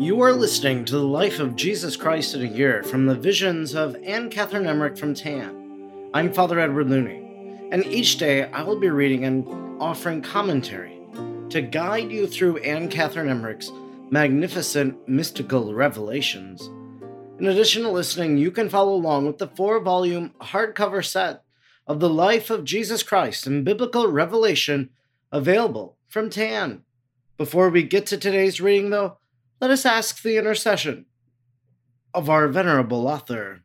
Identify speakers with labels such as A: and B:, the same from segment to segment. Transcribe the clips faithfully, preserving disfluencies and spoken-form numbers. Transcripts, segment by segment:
A: You are listening to the life of Jesus Christ in a year from the visions of Anne Catherine Emmerich from Tan. I'm Father Edward Looney, and each day I will be reading and offering commentary to guide you through Anne Catherine Emmerich's magnificent mystical revelations. In addition to listening, you can follow along with the four-volume hardcover set of the life of Jesus Christ and biblical revelation available from Tan. Before we get to today's reading, though, let us ask the intercession of our venerable author.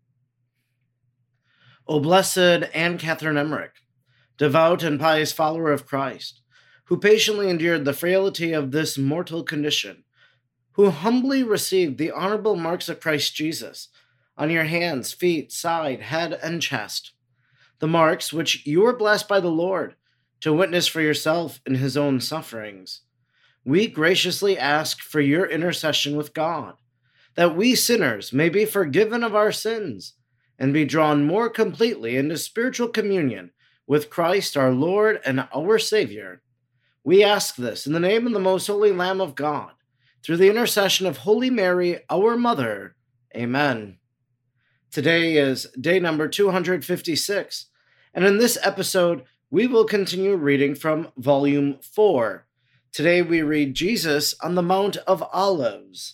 A: O blessed Anne Catherine Emmerich, devout and pious follower of Christ, who patiently endured the frailty of this mortal condition, who humbly received the honorable marks of Christ Jesus on your hands, feet, side, head, and chest, the marks which you were blessed by the Lord to witness for yourself in his own sufferings. We graciously ask for your intercession with God, that we sinners may be forgiven of our sins and be drawn more completely into spiritual communion with Christ our Lord and our Savior. We ask this in the name of the most holy Lamb of God, through the intercession of Holy Mary, our Mother. Amen. Today is day number two hundred fifty-six, and in this episode, we will continue reading from Volume four. Today we read Jesus on the Mount of Olives.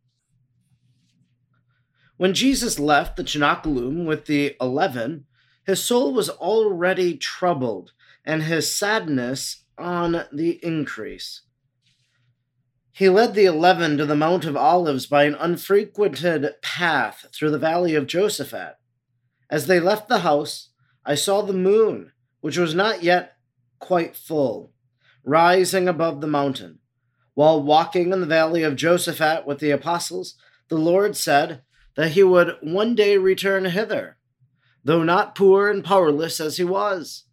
A: When Jesus left the cenaculum with the eleven, his soul was already troubled, and his sadness on the increase. He led the eleven to the Mount of Olives by an unfrequented path through the valley of Josaphat. As they left the house, I saw the moon, which was not yet quite full, rising above the mountain. While walking in the valley of Josaphat with the apostles, the Lord said that he would one day return hither, though not poor and powerless as he was.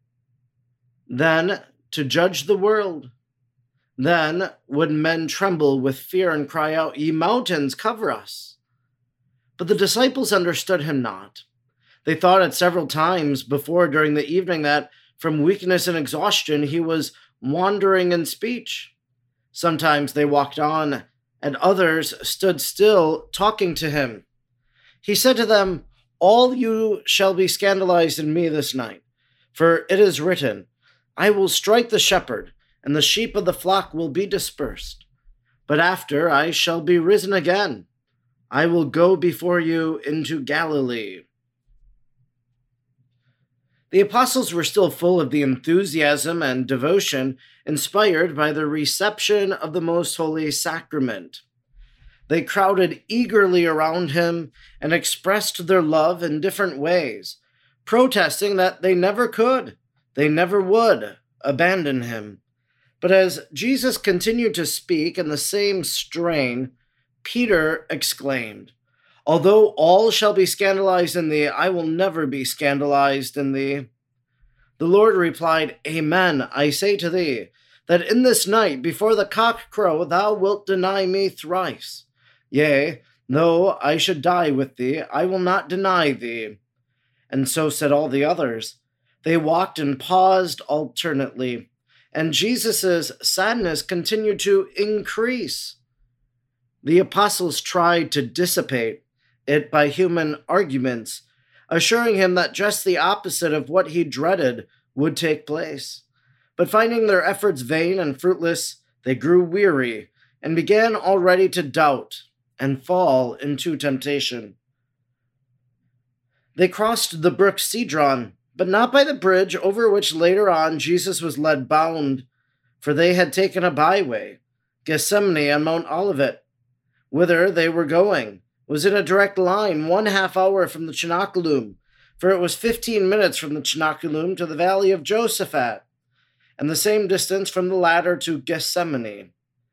A: Then to judge the world. Then would men tremble with fear and cry out, "Ye mountains, cover us." But the disciples understood him not. They thought it several times before during the evening that from weakness and exhaustion he was wandering in speech. Sometimes they walked on, and others stood still, talking to him. He said to them, "All you shall be scandalized in me this night, for it is written, I will strike the shepherd, and the sheep of the flock will be dispersed. But after I shall be risen again, I will go before you into Galilee." The apostles were still full of the enthusiasm and devotion inspired by the reception of the Most Holy Sacrament. They crowded eagerly around him and expressed their love in different ways, protesting that they never could, they never would abandon him. But as Jesus continued to speak in the same strain, Peter exclaimed, "Although all shall be scandalized in thee, I will never be scandalized in thee." The Lord replied, "Amen, I say to thee, that in this night before the cock crow thou wilt deny me thrice. Yea, though I should die with thee, I will not deny thee." And so said all the others. They walked and paused alternately, and Jesus' sadness continued to increase. The apostles tried to dissipate it by human arguments, assuring him that just the opposite of what he dreaded would take place. But finding their efforts vain and fruitless, they grew weary and began already to doubt and fall into temptation. They crossed the brook Cedron, but not by the bridge over which later on Jesus was led bound, for they had taken a byway, Gethsemane on Mount Olivet. Whither they were going was in a direct line one half hour from the cenaculum, for it was fifteen minutes from the cenaculum to the valley of Josaphat, and the same distance from the latter to Gethsemane.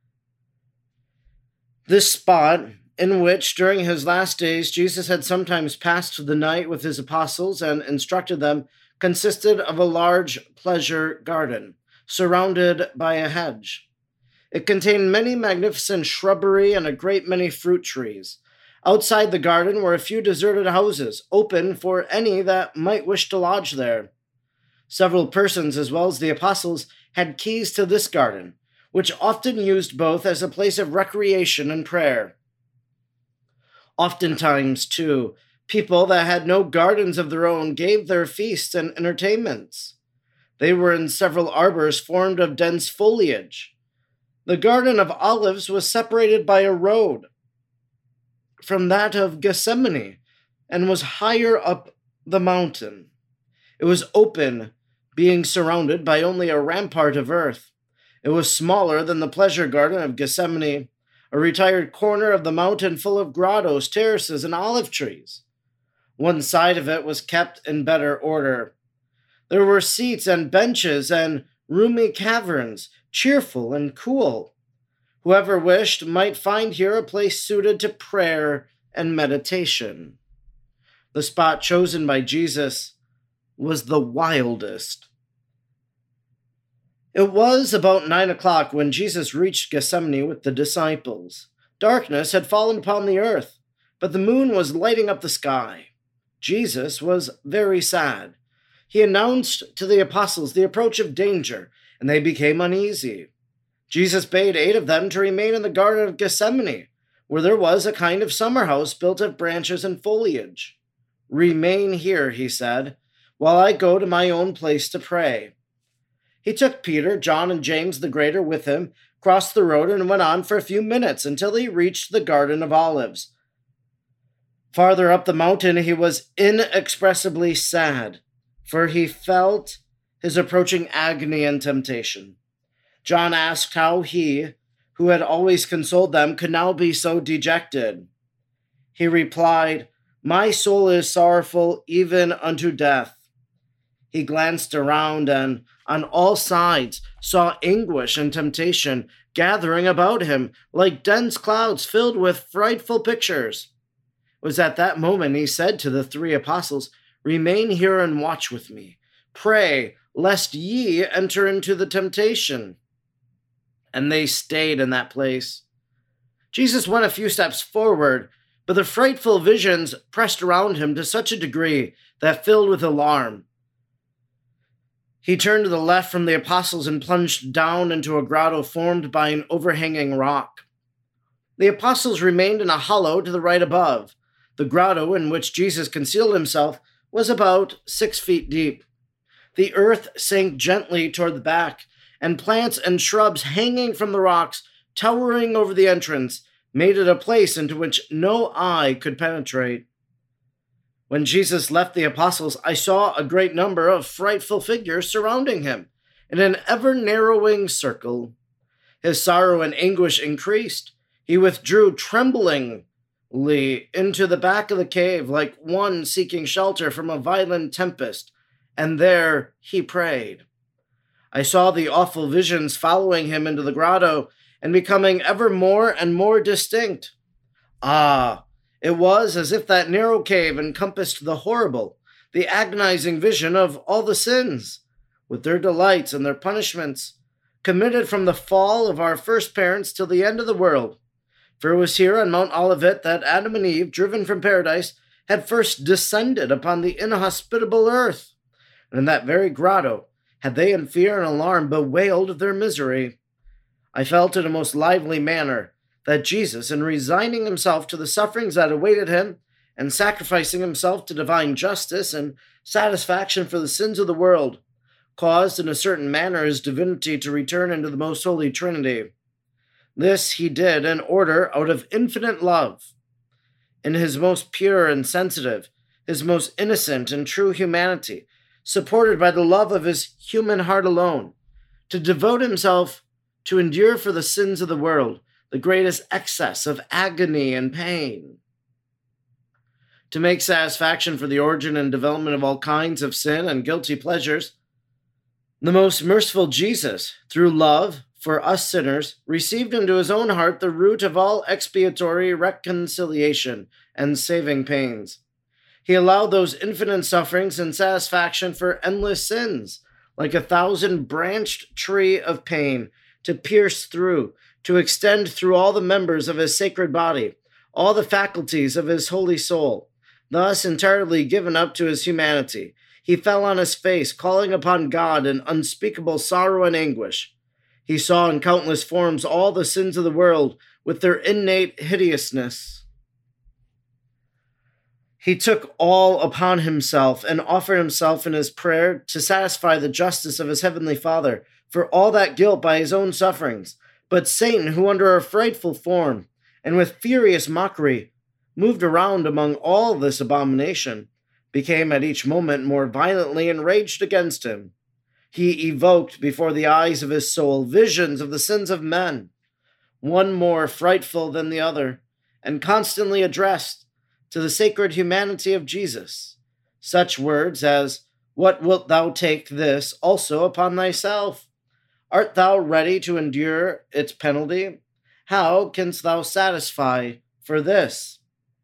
A: This spot, in which during his last days Jesus had sometimes passed the night with his apostles and instructed them, consisted of a large pleasure garden, surrounded by a hedge. It contained many magnificent shrubbery and a great many fruit trees. Outside the garden were a few deserted houses, open for any that might wish to lodge there. Several persons, as well as the apostles, had keys to this garden, which often used both as a place of recreation and prayer. Oftentimes, too, people that had no gardens of their own gave their feasts and entertainments. They were in several arbors formed of dense foliage. The Garden of Olives was separated by a road from that of Gethsemane and was higher up the mountain. It was open, being surrounded by only a rampart of earth. It was smaller than the pleasure garden of Gethsemane, a retired corner of the mountain full of grottos, terraces, and olive trees. One side of it was kept in better order. There were seats and benches and roomy caverns, cheerful and cool. Whoever wished might find here a place suited to prayer and meditation. The spot chosen by Jesus was the wildest. It was about nine o'clock when Jesus reached Gethsemane with the disciples. Darkness had fallen upon the earth, but the moon was lighting up the sky. Jesus was very sad. He announced to the apostles the approach of danger, and they became uneasy. Jesus bade eight of them to remain in the Garden of Gethsemane, where there was a kind of summer house built of branches and foliage. "Remain here," he said, "while I go to my own place to pray." He took Peter, John, and James the Greater with him, crossed the road, and went on for a few minutes until he reached the Garden of Olives. Farther up the mountain, he was inexpressibly sad, for he felt his approaching agony and temptation. John asked how he, who had always consoled them, could now be so dejected. He replied, "My soul is sorrowful even unto death." He glanced around and on all sides saw anguish and temptation gathering about him like dense clouds filled with frightful pictures. It was at that moment he said to the three apostles, "Remain here and watch with me. Pray, lest ye enter into the temptation." And they stayed in that place. Jesus went a few steps forward, but the frightful visions pressed around him to such a degree that filled with alarm. He turned to the left from the apostles and plunged down into a grotto formed by an overhanging rock. The apostles remained in a hollow to the right above. The grotto in which Jesus concealed himself was about six feet deep. The earth sank gently toward the back, and plants and shrubs hanging from the rocks, towering over the entrance, made it a place into which no eye could penetrate. When Jesus left the apostles, I saw a great number of frightful figures surrounding him in an ever-narrowing circle. His sorrow and anguish increased. He withdrew tremblingly into the back of the cave like one seeking shelter from a violent tempest, and there he prayed. I saw the awful visions following him into the grotto and becoming ever more and more distinct. Ah! It was as if that narrow cave encompassed the horrible, the agonizing vision of all the sins, with their delights and their punishments, committed from the fall of our first parents till the end of the world. For it was here on Mount Olivet that Adam and Eve, driven from paradise, had first descended upon the inhospitable earth. And in that very grotto had they in fear and alarm bewailed their misery. I felt in a most lively manner that Jesus, in resigning himself to the sufferings that awaited him, and sacrificing himself to divine justice and satisfaction for the sins of the world, caused in a certain manner his divinity to return into the most holy Trinity. This he did in order out of infinite love. In his most pure and sensitive, his most innocent and true humanity, supported by the love of his human heart alone, to devote himself to endure for the sins of the world the greatest excess of agony and pain, to make satisfaction for the origin and development of all kinds of sin and guilty pleasures. The most merciful Jesus, through love for us sinners, received into his own heart the root of all expiatory reconciliation and saving pains. He allowed those infinite sufferings and satisfaction for endless sins, like a thousand-branched tree of pain, to pierce through, to extend through all the members of his sacred body, all the faculties of his holy soul. Thus, entirely given up to his humanity, he fell on his face, calling upon God in unspeakable sorrow and anguish. He saw in countless forms all the sins of the world with their innate hideousness. He took all upon himself and offered himself in his prayer to satisfy the justice of his heavenly Father for all that guilt by his own sufferings. But Satan, who under a frightful form and with furious mockery moved around among all this abomination, became at each moment more violently enraged against him. He evoked before the eyes of his soul visions of the sins of men, one more frightful than the other, and constantly addressed to the sacred humanity of Jesus such words as, "What wilt thou take this also upon thyself? Art thou ready to endure its penalty? How canst thou satisfy for this?"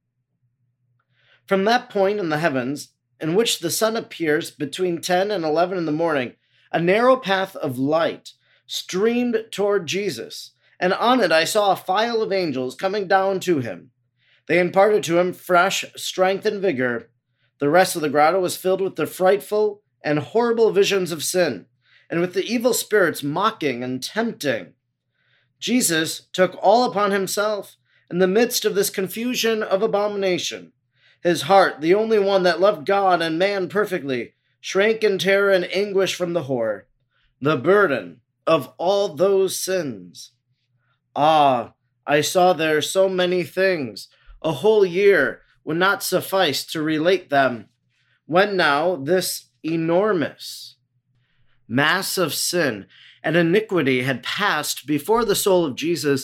A: From that point in the heavens, in which the sun appears between ten and eleven in the morning, a narrow path of light streamed toward Jesus, and on it I saw a file of angels coming down to him. They imparted to him fresh strength and vigor. The rest of the grotto was filled with the frightful and horrible visions of sin, and with the evil spirits mocking and tempting. Jesus took all upon himself in the midst of this confusion of abomination. His heart, the only one that loved God and man perfectly, shrank in terror and anguish from the horror, the burden of all those sins. Ah, I saw there so many things. A whole year would not suffice to relate them. When now this enormous mass of sin and iniquity had passed before the soul of Jesus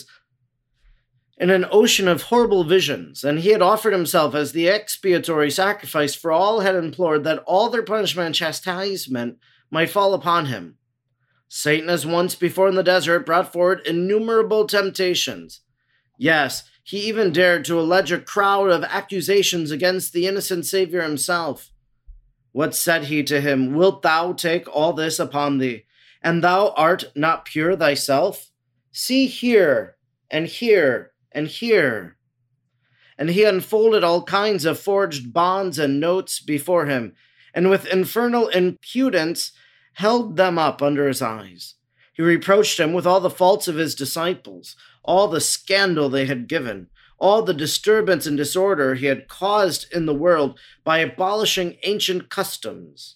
A: in an ocean of horrible visions, and he had offered himself as the expiatory sacrifice for all, had implored that all their punishment and chastisement might fall upon him. Satan, as once before in the desert, brought forward innumerable temptations. Yes, he even dared to allege a crowd of accusations against the innocent Savior himself. What said he to him? "Wilt thou take all this upon thee, and thou art not pure thyself? See here, and here, and here." And he unfolded all kinds of forged bonds and notes before him, and with infernal impudence held them up under his eyes. He reproached him with all the faults of his disciples, all the scandal they had given, all the disturbance and disorder he had caused in the world by abolishing ancient customs.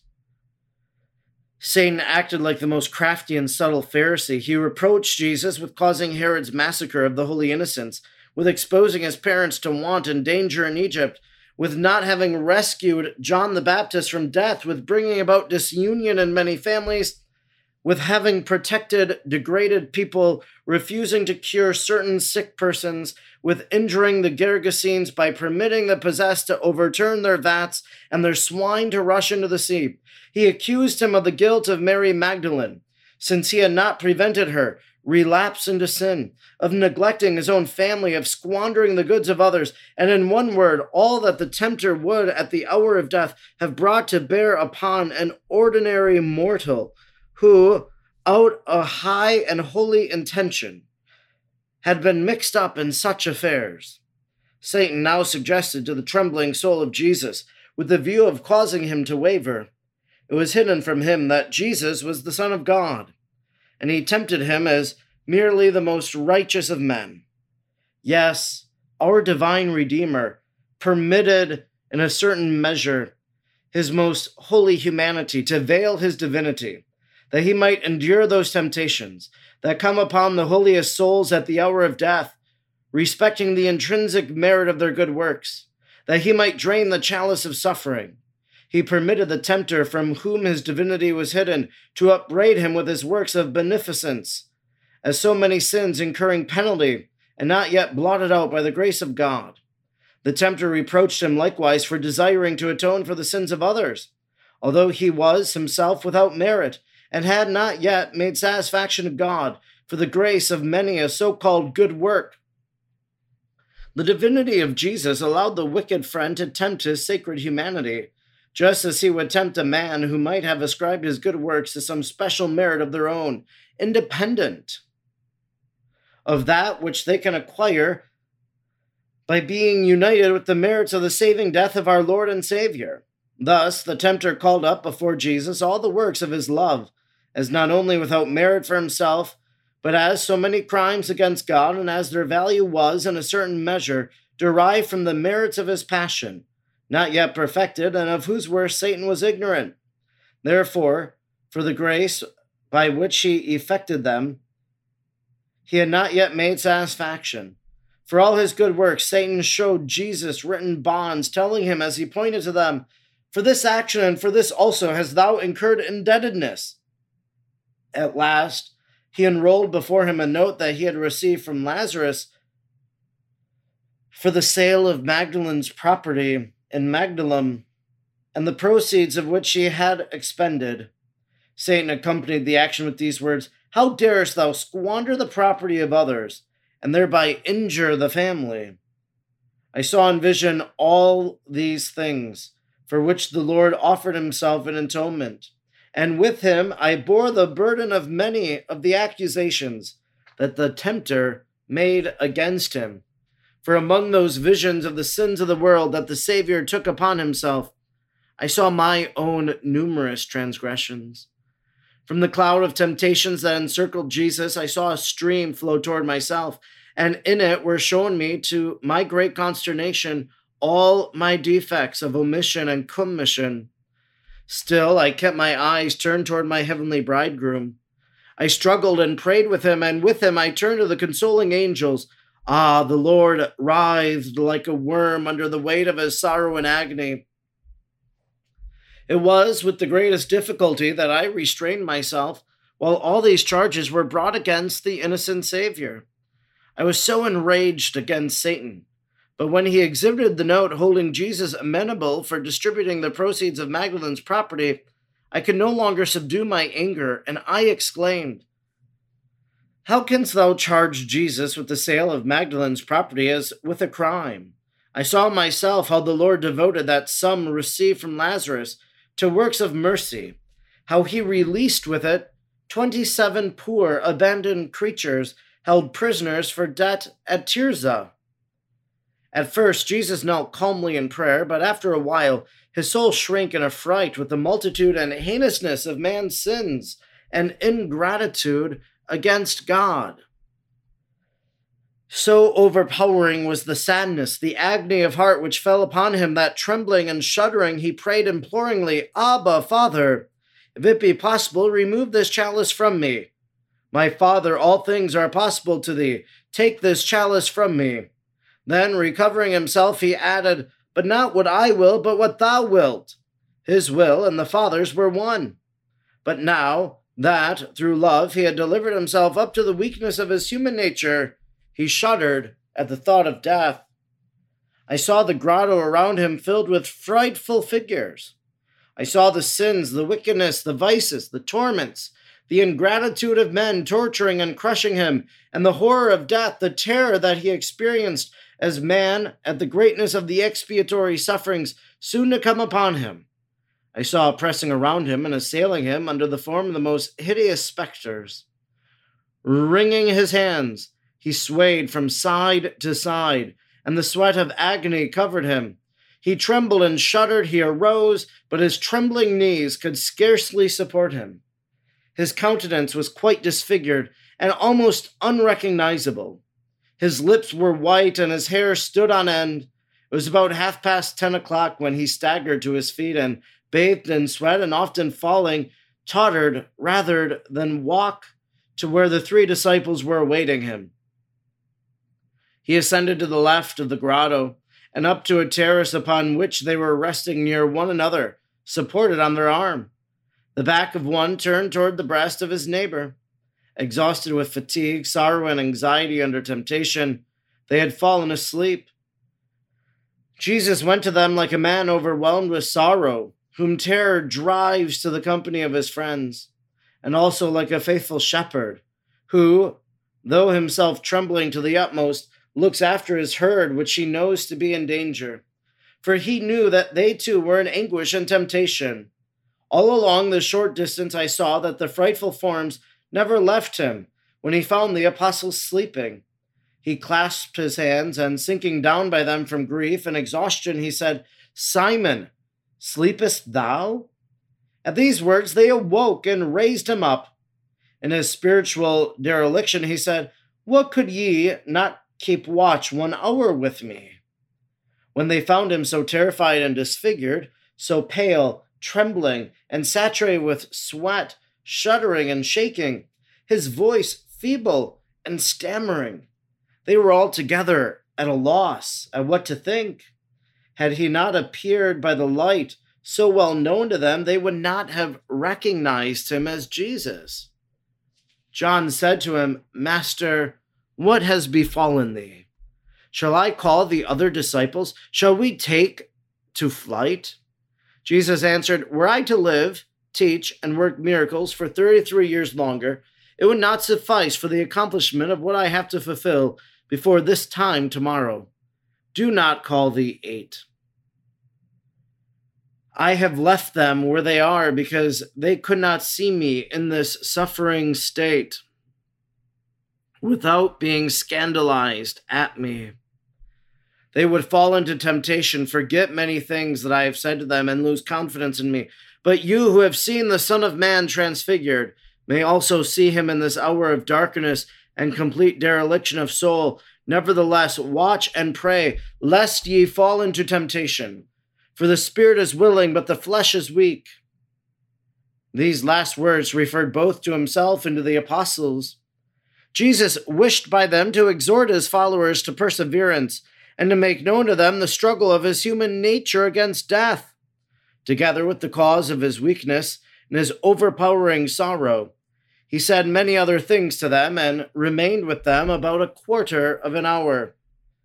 A: Satan acted like the most crafty and subtle Pharisee. He reproached Jesus with causing Herod's massacre of the holy innocents, with exposing his parents to want and danger in Egypt, with not having rescued John the Baptist from death, with bringing about disunion in many families, with having protected degraded people, refusing to cure certain sick persons, with injuring the Gergesenes by permitting the possessed to overturn their vats and their swine to rush into the sea. He accused him of the guilt of Mary Magdalene, since he had not prevented her relapse into sin, of neglecting his own family, of squandering the goods of others, and in one word, all that the tempter would at the hour of death have brought to bear upon an ordinary mortal who, out a high and holy intention, had been mixed up in such affairs. Satan now suggested to the trembling soul of Jesus, with the view of causing him to waver. It was hidden from him that Jesus was the Son of God, and he tempted him as merely the most righteous of men. Yes, our divine Redeemer permitted in a certain measure his most holy humanity to veil his divinity, that he might endure those temptations that come upon the holiest souls at the hour of death, respecting the intrinsic merit of their good works, that he might drain the chalice of suffering. He permitted the tempter from whom his divinity was hidden to upbraid him with his works of beneficence, as so many sins incurring penalty and not yet blotted out by the grace of God. The tempter reproached him likewise for desiring to atone for the sins of others, although he was himself without merit, and had not yet made satisfaction to God for the grace of many a so-called good work. The divinity of Jesus allowed the wicked friend to tempt his sacred humanity, just as he would tempt a man who might have ascribed his good works to some special merit of their own, independent of that which they can acquire by being united with the merits of the saving death of our Lord and Savior. Thus, the tempter called up before Jesus all the works of his love, as not only without merit for himself, But as so many crimes against God, and as their value was, in a certain measure, derived from the merits of his passion, not yet perfected, and of whose worth Satan was ignorant, therefore, for the grace by which he effected them, he had not yet made satisfaction. For all his good works, Satan showed Jesus written bonds, telling him as he pointed to them, "For this action and for this also hast thou incurred indebtedness." At last, he enrolled before him a note that he had received from Lazarus for the sale of Magdalen's property in Magdalum, and the proceeds of which he had expended. Satan accompanied the action with these words, "How darest thou squander the property of others, and thereby injure the family?" I saw in vision all these things, for which the Lord offered himself in atonement, and with him I bore the burden of many of the accusations that the tempter made against him. For among those visions of the sins of the world that the Savior took upon himself, I saw my own numerous transgressions. From the cloud of temptations that encircled Jesus, I saw a stream flow toward myself, and in it were shown me, to my great consternation, all my defects of omission and commission. Still, I kept my eyes turned toward my heavenly bridegroom. I struggled and prayed with him, and with him I turned to the consoling angels. Ah, the Lord writhed like a worm under the weight of his sorrow and agony. It was with the greatest difficulty that I restrained myself while all these charges were brought against the innocent Savior. I was so enraged against Satan, but when he exhibited the note holding Jesus amenable for distributing the proceeds of Magdalen's property, I could no longer subdue my anger, and I exclaimed, "How canst thou charge Jesus with the sale of Magdalen's property as with a crime? I saw myself how the Lord devoted that sum received from Lazarus to works of mercy, how he released with it twenty-seven poor abandoned creatures held prisoners for debt at Tirzah." At first, Jesus knelt calmly in prayer, but after a while, his soul shrank in affright with the multitude and heinousness of man's sins and ingratitude against God. So overpowering was the sadness, the agony of heart which fell upon him, that trembling and shuddering he prayed imploringly, "Abba, Father, if it be possible, remove this chalice from me. My Father, all things are possible to thee. Take this chalice from me." Then, recovering himself, he added, "But not what I will, but what thou wilt." His will and the Father's were one. But now that, through love, he had delivered himself up to the weakness of his human nature, he shuddered at the thought of death. I saw the grotto around him filled with frightful figures. I saw the sins, the wickedness, the vices, the torments, the ingratitude of men torturing and crushing him, and the horror of death, the terror that he experienced as man at the greatness of the expiatory sufferings soon to come upon him. I saw pressing around him and assailing him under the form of the most hideous specters. Wringing his hands, he swayed from side to side, and the sweat of agony covered him. He trembled and shuddered. He arose, but his trembling knees could scarcely support him. His countenance was quite disfigured and almost unrecognizable. His lips were white and his hair stood on end. It was about half past ten o'clock when he staggered to his feet and, bathed in sweat and often falling, tottered rather than walk to where the three disciples were awaiting him. He ascended to the left of the grotto and up to a terrace upon which they were resting near one another, supported on their arm. The back of one turned toward the breast of his neighbor. Exhausted with fatigue, sorrow, and anxiety under temptation, they had fallen asleep. Jesus went to them like a man overwhelmed with sorrow, whom terror drives to the company of his friends, and also like a faithful shepherd, who, though himself trembling to the utmost, looks after his herd which he knows to be in danger. For he knew that they too were in anguish and temptation. All along the short distance I saw that the frightful forms never left him when he found the apostles sleeping. He clasped his hands, and sinking down by them from grief and exhaustion, he said, "Simon, sleepest thou?" At these words they awoke and raised him up. In his spiritual dereliction, he said, "What could ye not keep watch one hour with me?" When they found him so terrified and disfigured, so pale, trembling, and saturated with sweat, shuddering and shaking, his voice feeble and stammering, they were altogether at a loss at what to think. Had he not appeared by the light so well known to them, they would not have recognized him as Jesus. John said to him, "Master, what has befallen thee? Shall I call the other disciples? Shall we take to flight?" Jesus answered, "Were I to live, teach, and work miracles for thirty-three years longer, it would not suffice for the accomplishment of what I have to fulfill before this time tomorrow. Do not call the eight. I have left them where they are because they could not see me in this suffering state without being scandalized at me. They would fall into temptation, forget many things that I have said to them, and lose confidence in me. But you who have seen the Son of Man transfigured may also see him in this hour of darkness and complete dereliction of soul. Nevertheless, watch and pray, lest ye fall into temptation. For the spirit is willing, but the flesh is weak." These last words referred both to himself and to the apostles. Jesus wished by them to exhort his followers to perseverance and to make known to them the struggle of his human nature against death, together with the cause of his weakness and his overpowering sorrow. He said many other things to them and remained with them about a quarter of an hour.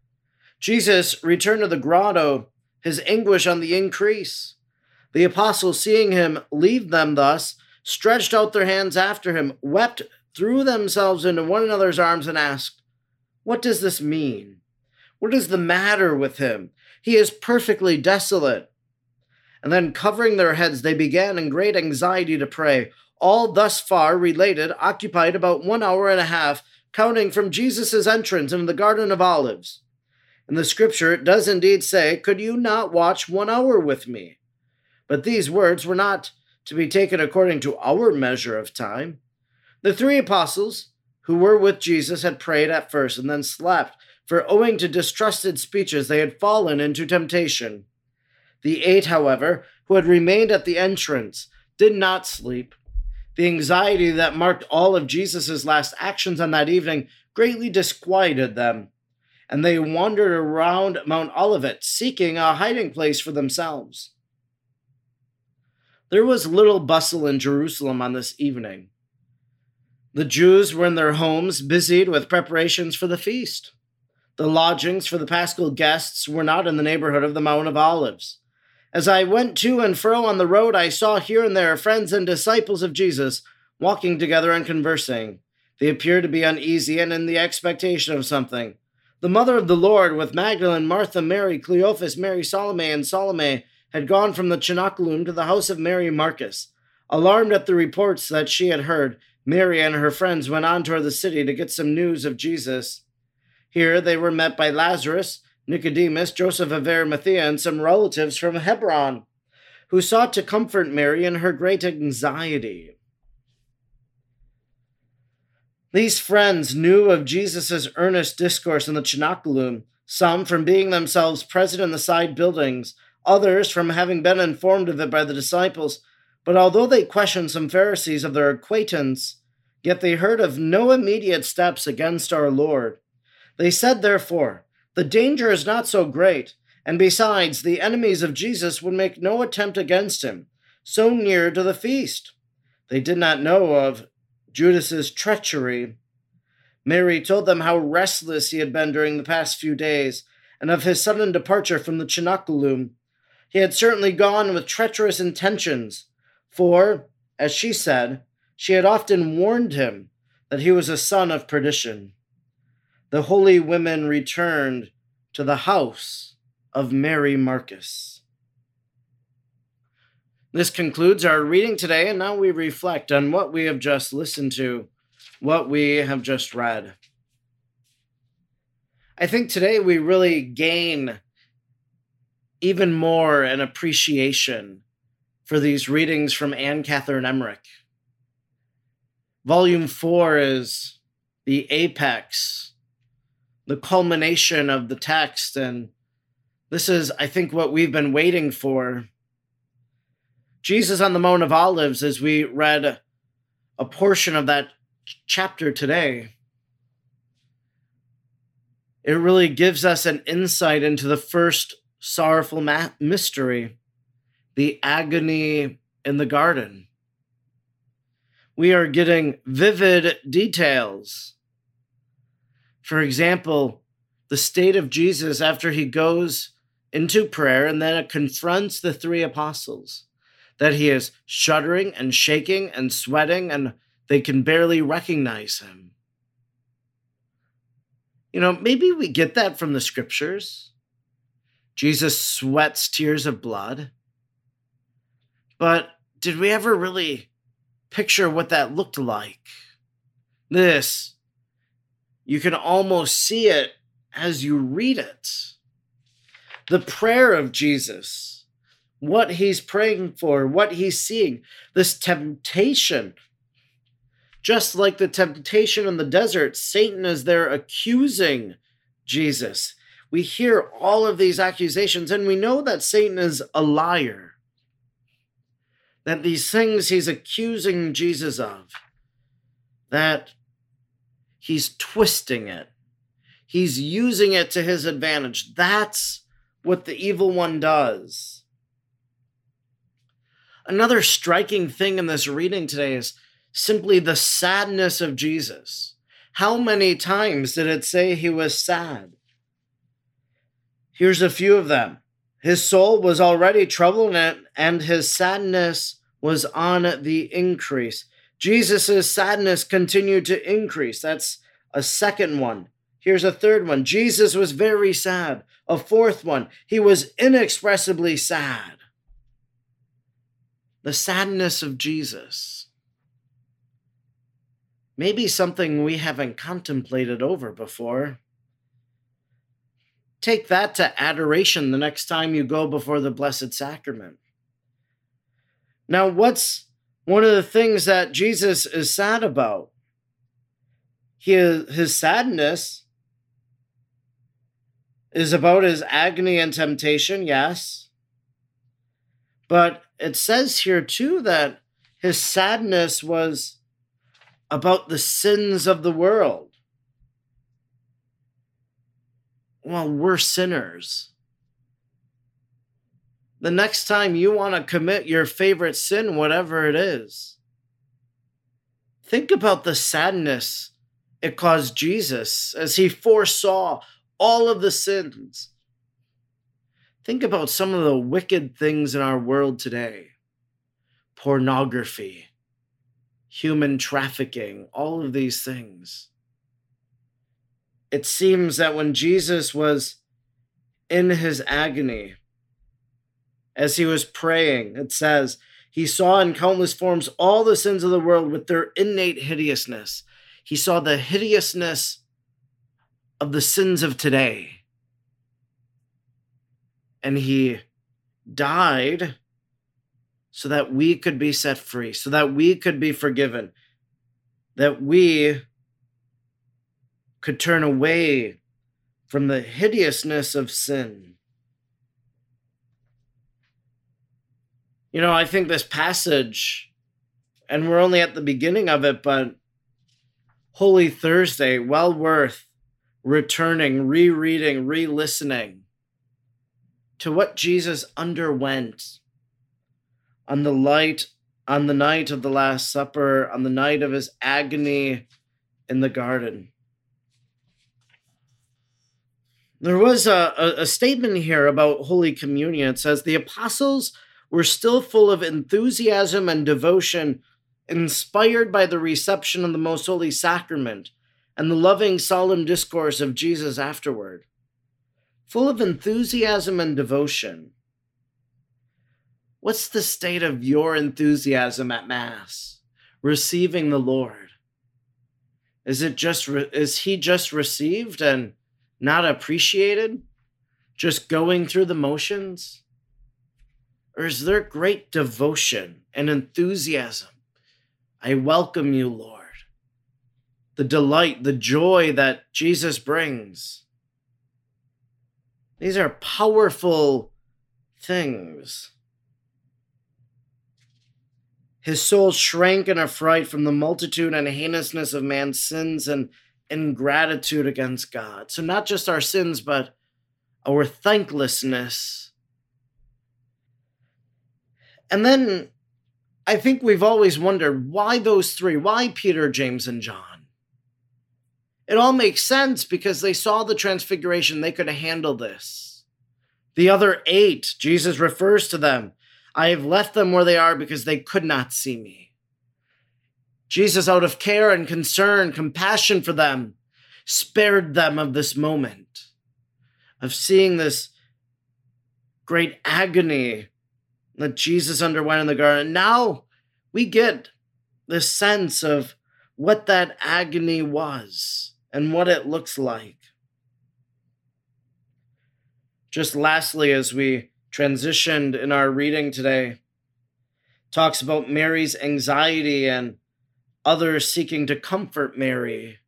A: Jesus returned to the grotto, his anguish on the increase. The apostles, seeing him leave them thus, stretched out their hands after him, wept, threw themselves into one another's arms, and asked, "What does this mean? What is the matter with him? He is perfectly desolate." And then, covering their heads, they began in great anxiety to pray. All thus far related occupied about one hour and a half, counting from Jesus' entrance into the Garden of Olives. In the scripture, it does indeed say, "Could you not watch one hour with me?" But these words were not to be taken according to our measure of time. The three apostles who were with Jesus had prayed at first and then slept, for owing to distrusted speeches they had fallen into temptation. The eight, however, who had remained at the entrance, did not sleep. The anxiety that marked all of Jesus' last actions on that evening greatly disquieted them, and they wandered around Mount Olivet, seeking a hiding place for themselves. There was little bustle in Jerusalem on this evening. The Jews were in their homes, busied with preparations for the feast. The lodgings for the Paschal guests were not in the neighborhood of the Mount of Olives. As I went to and fro on the road, I saw here and there friends and disciples of Jesus walking together and conversing. They appeared to be uneasy and in the expectation of something. The mother of the Lord, with Magdalene, Martha, Mary, Cleophas, Mary, Salome, and Salome, had gone from the Cenaculum to the house of Mary Marcus. Alarmed at the reports that she had heard, Mary and her friends went on toward the city to get some news of Jesus. Here they were met by Lazarus, Nicodemus, Joseph of Arimathea, and some relatives from Hebron, who sought to comfort Mary in her great anxiety. These friends knew of Jesus' earnest discourse in the Cenaculum, some from being themselves present in the side buildings, others from having been informed of it by the disciples. But although they questioned some Pharisees of their acquaintance, yet they heard of no immediate steps against our Lord. They said, therefore, "The danger is not so great, and besides, the enemies of Jesus would make no attempt against him, so near to the feast." They did not know of Judas's treachery. Mary told them how restless he had been during the past few days, and of his sudden departure from the Cenaculum. He had certainly gone with treacherous intentions, for, as she said, she had often warned him that he was a son of perdition. The holy women returned to the house of Mary Marcus. This concludes our reading today, and now we reflect on what we have just listened to, what we have just read. I think today we really gain even more an appreciation for these readings from Anne Catherine Emmerich. Volume four is the apex, the culmination of the text, and this is, I think, what we've been waiting for. Jesus on the Mount of Olives, as we read a portion of that chapter today, it really gives us an insight into the first sorrowful ma- mystery, the agony in the garden. We are getting vivid details. For example, the state of Jesus after he goes into prayer and then it confronts the three apostles, that he is shuddering and shaking and sweating and they can barely recognize him. You know, maybe we get that from the scriptures. Jesus sweats tears of blood. But did we ever really picture what that looked like? This, you can almost see it as you read it. The prayer of Jesus, what he's praying for, what he's seeing, this temptation. Just like the temptation in the desert, Satan is there accusing Jesus. We hear all of these accusations, and we know that Satan is a liar. That these things he's accusing Jesus of, that he's twisting it. He's using it to his advantage. That's what the evil one does. Another striking thing in this reading today is simply the sadness of Jesus. How many times did it say he was sad? Here's a few of them. His soul was already troubled and his sadness was on the increase. Jesus' sadness continued to increase. That's a second one. Here's a third one. Jesus was very sad. A fourth one. He was inexpressibly sad. The sadness of Jesus. Maybe something we haven't contemplated over before. Take that to adoration the next time you go before the Blessed Sacrament. Now, what's one of the things that Jesus is sad about? He, his sadness is about his agony and temptation, yes. But it says here too that his sadness was about the sins of the world. Well, we're sinners. The next time you want to commit your favorite sin, whatever it is, think about the sadness it caused Jesus as he foresaw all of the sins. Think about some of the wicked things in our world today. Pornography, human trafficking, all of these things. It seems that when Jesus was in his agony, as he was praying, it says, he saw in countless forms all the sins of the world with their innate hideousness. He saw the hideousness of the sins of today. And he died so that we could be set free, so that we could be forgiven, that we could turn away from the hideousness of sin. You know, I think this passage, and we're only at the beginning of it, but Holy Thursday, well worth returning, rereading, re-listening to what Jesus underwent on the light, on the night of the Last Supper, on the night of his agony in the garden. There was a, a, a statement here about Holy Communion. It says, the apostles were still full of enthusiasm and devotion, inspired by the reception of the Most Holy Sacrament and the loving, solemn discourse of Jesus afterward. Full of enthusiasm and devotion. What's the state of your enthusiasm at Mass, receiving the Lord? Is it just re- is he just received and not appreciated? Just going through the motions? Or is there great devotion and enthusiasm? I welcome you, Lord. the delight, the joy that Jesus brings. These are powerful things. His soul shrank in affright from the multitude and heinousness of man's sins and ingratitude against God. So not just our sins, but our thanklessness. And then I think we've always wondered, why those three? Why Peter, James, and John? It all makes sense because they saw the transfiguration. They could handle this. The other eight, Jesus refers to them. I have left them where they are because they could not see me. Jesus, out of care and concern, compassion for them, spared them of this moment of seeing this great agony that Jesus underwent in the garden. Now we get the sense of what that agony was and what it looks like. Just lastly, as we transitioned in our reading today, talks about Mary's anxiety and others seeking to comfort Mary.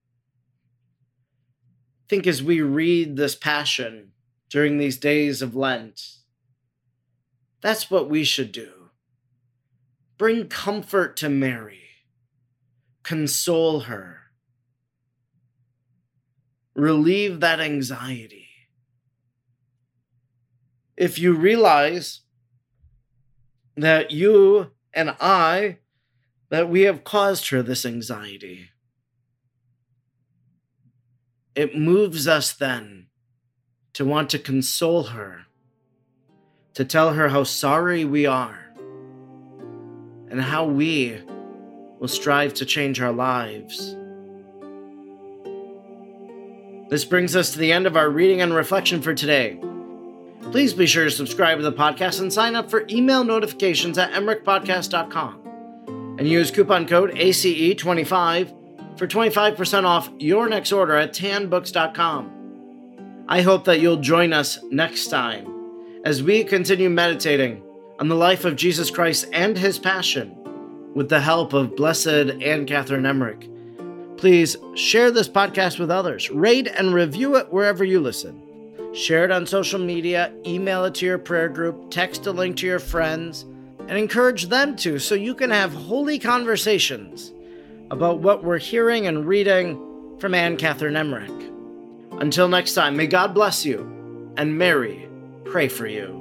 A: I think as we read this passion during these days of Lent, that's what we should do. Bring comfort to Mary. Console her. Relieve that anxiety. If you realize that you and I, that we have caused her this anxiety, it moves us then to want to console her, to tell her how sorry we are, and how we will strive to change our lives. This brings us to the end of our reading and reflection for today. Please be sure to subscribe to the podcast and sign up for email notifications at emmerich podcast dot com. And use coupon code A C E twenty-five for twenty-five percent off your next order at tan books dot com. I hope that you'll join us next time as we continue meditating on the life of Jesus Christ and his passion with the help of Blessed Anne Catherine Emmerich. Please share this podcast with others. Rate and review it wherever you listen. Share it on social media, email it to your prayer group, text a link to your friends, and encourage them to so you can have holy conversations about what we're hearing and reading from Anne Catherine Emmerich. Until next time, may God bless you, and Mary pray for you.